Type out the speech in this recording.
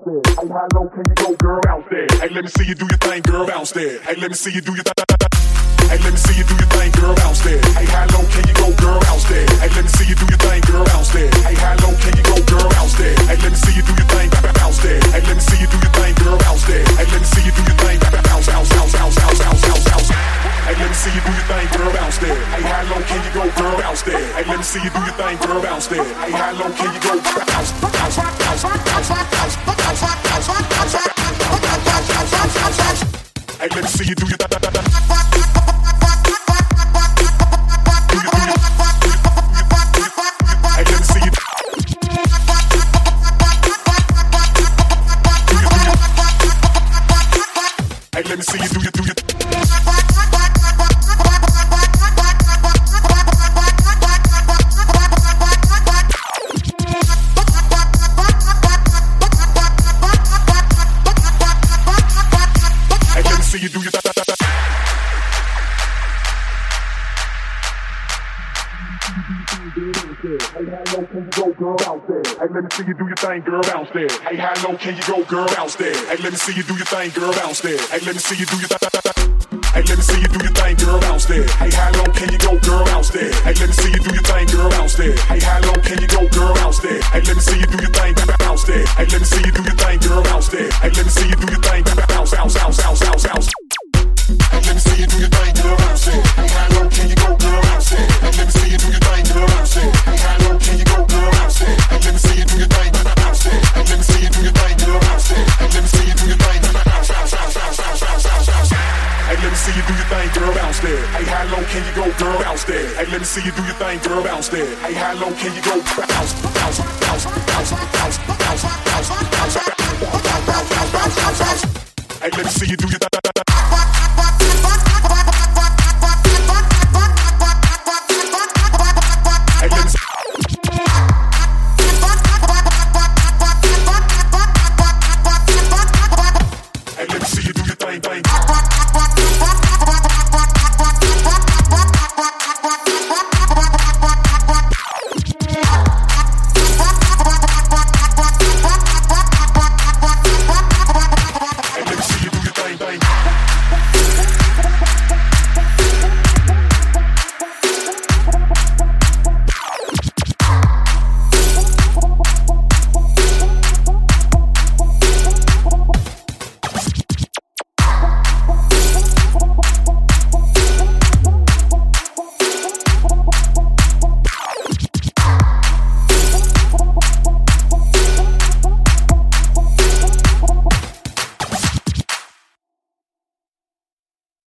there. Hey, how low can you go, girl? Bounce there. Hey, let me see you do your thing, girl. Bounce there. Hey, let me see you do your thing. Hey, let me see you do your thing, girl. Bounce there. Hey, how low can you go, girl? Bounce there. Hey, let me see you do your thing, girl. Bounce there. Hey, how low can you go, girl? Bounce there. Hey, let me see you do your thing. Bounce there. Hey, let me see you do your thing, girl. Bounce there. Hey, let me see you do your thing. Bounce, bounce, bounce, bounce, bounce, bounce, bounce, bounce. Hey, let me see you do your thing, girl. Bounce there. Hey, how low can you go, girl? Bounce there. Hey, let me see you do your thing, girl. Bounce there. Hey, how low can you go? Bounce, bounce, bounce, bounce, bounce, bounce, bounce, bounce, bounce, bounce. Hey, let me see you do your let me see you do your Hey, let me see you do your thing, girl, bounce there. Hey, how low can you go, girl, bounce there. Hey, let me see you do your thing, girl, bounce there. Hey, let me see you do your Hey, let me see you do your thing, girl, bounce there. Hey, how low can you go, girl, bounce there. Hey, let me see you do your thing, girl, bounce there. Hey, how low can you go, girl, bounce there. Hey, let me see you do your thing, bounce there. Hey, let me see you do your thing, girl, bounce there. Hey, let me see you do your thing, bounce, bounce, bounce, bounce, bounce, bounce. Hey, let me see you do your thing, girl, bounce there. Hey, how low can you go, girl, bounce there. Hey, let me see you do your thing, girl, bounce there. Hey, how low can you go, girl, bounce there. Hey, let me see you do your thing, bounce there. Hey, let me see you do your thing, girl, bounce there. Hey, let me see you do your thing, bounce, bounce, bounce, bounce, bounce, bounce, bounce. Hey, let me see you do your thing, girl, bounce there. Hey, how low can you go, girl, bounce there. Hey, let me see you do your thing, girl, bounce there. Hey, how low can you go, bounce, bounce, bounce, bounce, bounce, bounce, bounce, bounce, bounce, bounce, bounce, bounce, bounce. Hey, let me see you do your thing.